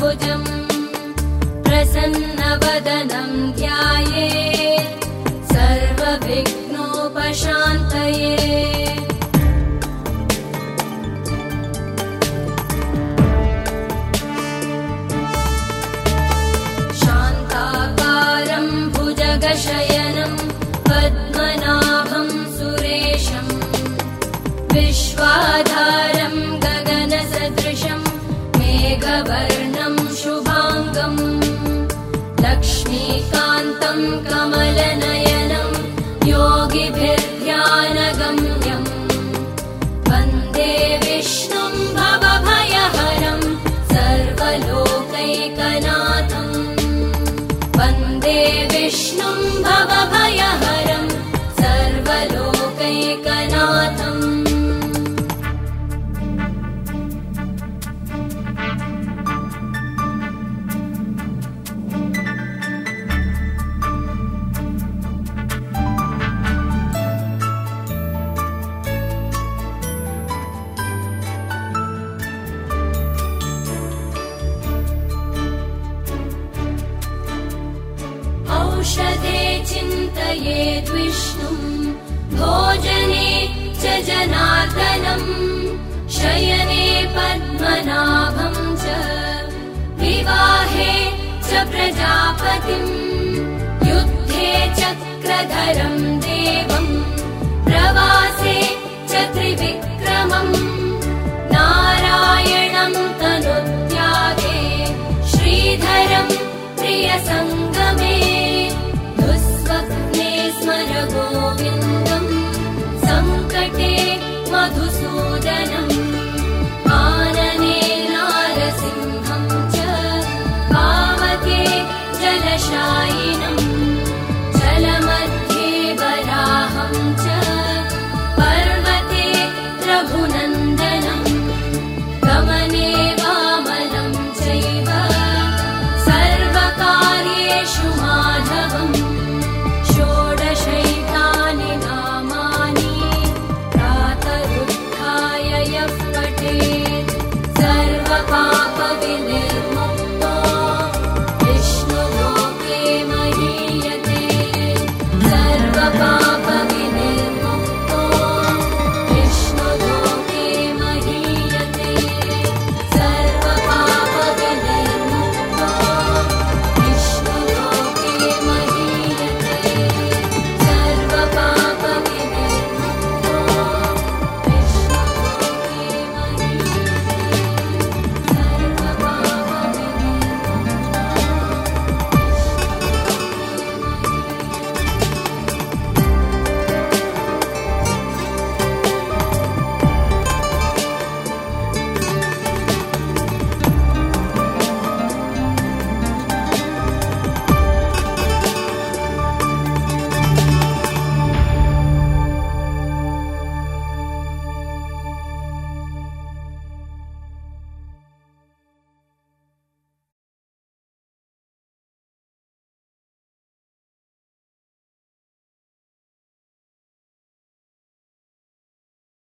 चतुर्भुजम् प्रसन्नवदनं ध्यायेत् सर्वविघ्नोपशान्तये। शान्ताकारं भुजगशयनं पद्मनाभं सुरेशम् विश्वाधारं गगनसदृशं मेघवर्णं शुभाङ्गम् लक्ष्मीकान्तं कमलनयनं योगिभिर्ध्यानगम्यम् वन्दे विष्णुं भवभयहरं सर्वलोकैकनाथम् वन्दे विष्णुं भवभयहरं सर्वलोकैकनाथम्। औषधे चिन्तयेद् विष्णुं भोजने च जनार्दनम् शयने पद्मनाभं च विवाहे च प्रजापतिम् युद्धे चक्रधरं देवम् प्रवासे च त्रिविक्रमम् नारायणं तनुत्यागे श्रीधरं प्रियसङ्ग